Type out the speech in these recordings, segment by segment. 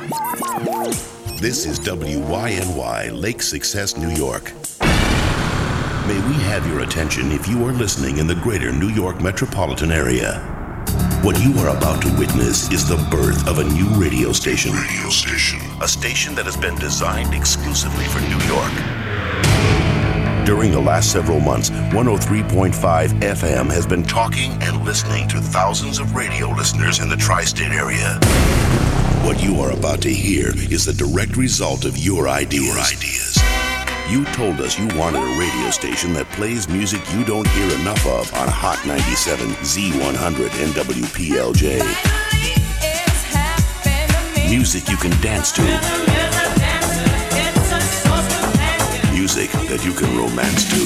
This is WYNY, Lake Success, New York. May we have your attention if you are listening in the greater New York metropolitan area. What you are about to witness is the birth of a new radio station. A station that has been designed exclusively for New York. During the last several months, 103.5 FM has been talking and listening to thousands of radio listeners in the tri-state area. What you are about to hear is the direct result of your ideas. You told us you wanted a radio station that plays music you don't hear enough of on Hot 97, Z100, and WPLJ. Music you can dance to. Music that you can romance to.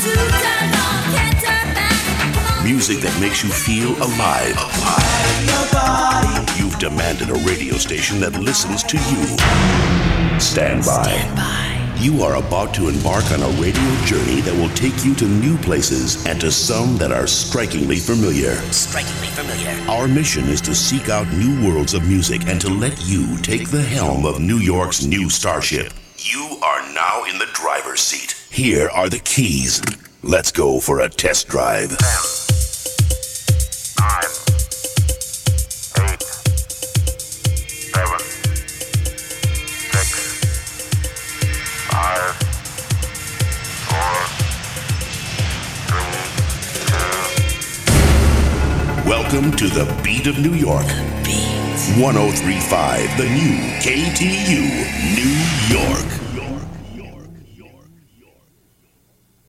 Music that makes you feel alive. You've demanded a radio station that listens to you. Stand by. You are about to embark on a radio journey that will take you to new places and to some that are strikingly familiar. Our mission is to seek out new worlds of music and to let you take the helm of New York's new starship. You are now in the driver's seat. Here are the keys. Let's go for a test drive. 10, 9, 8, 7, 6, 5, 4, 3, 2. Welcome to the Beat of New York. 103.5, the new KTU, New York.